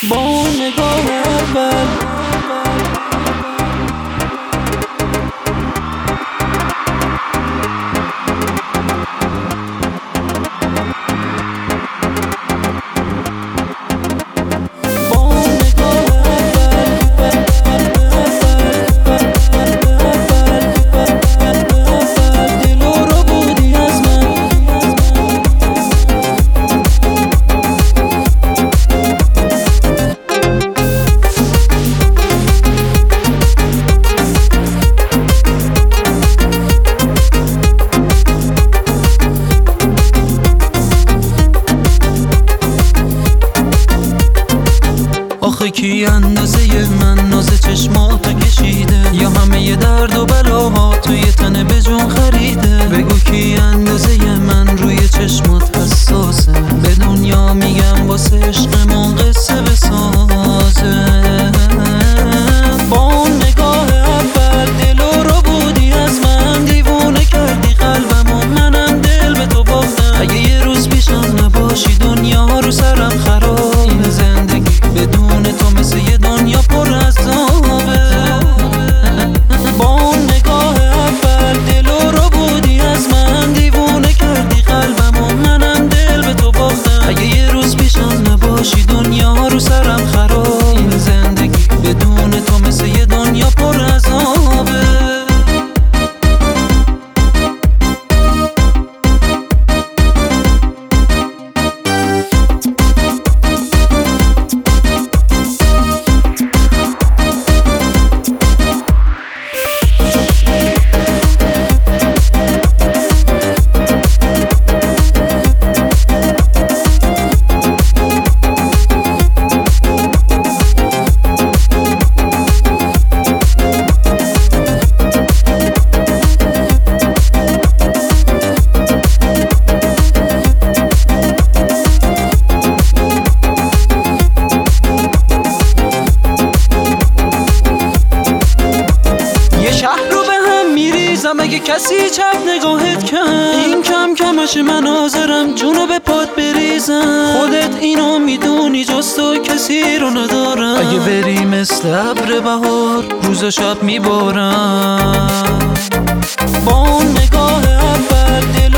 با اون نگاه اول آخه کی اندازه من ناز چشماتو کشیده، یا همه ی درد و بلاها توی تن به جون خریده؟ بگو کی اندازه من روی چشمات حساسه، به دنیا میگم واسه عشقمون قصه بسازه. با اون نگاه اول دلو رو بودی از من، دیوونه کردی قلبمو، منم دل به تو باختم. اگه یه روز پیشم نباشی دنیا رو سرم خرابه، زندگی بدون تو مثل یه دنیا پر از عذابه. با اون نگاه اول دلو رو بودی از من، دیوونه کردی قلبمو، منم دل به تو باختم. اگه یه روز پیشم نباشی دنیا رو سرم خرابه، زندگی بدون تو مثل یه دنیا پر از عذابه. اگه کسی چپ نگاهت کرد، این کم کمش من حاضرم جونو به پات بریزم. خودت اینو میدونی جز تو کسی رو ندارم. اگه بری مثل ابر بهار روز و شب میبارم. با اون نگاه اول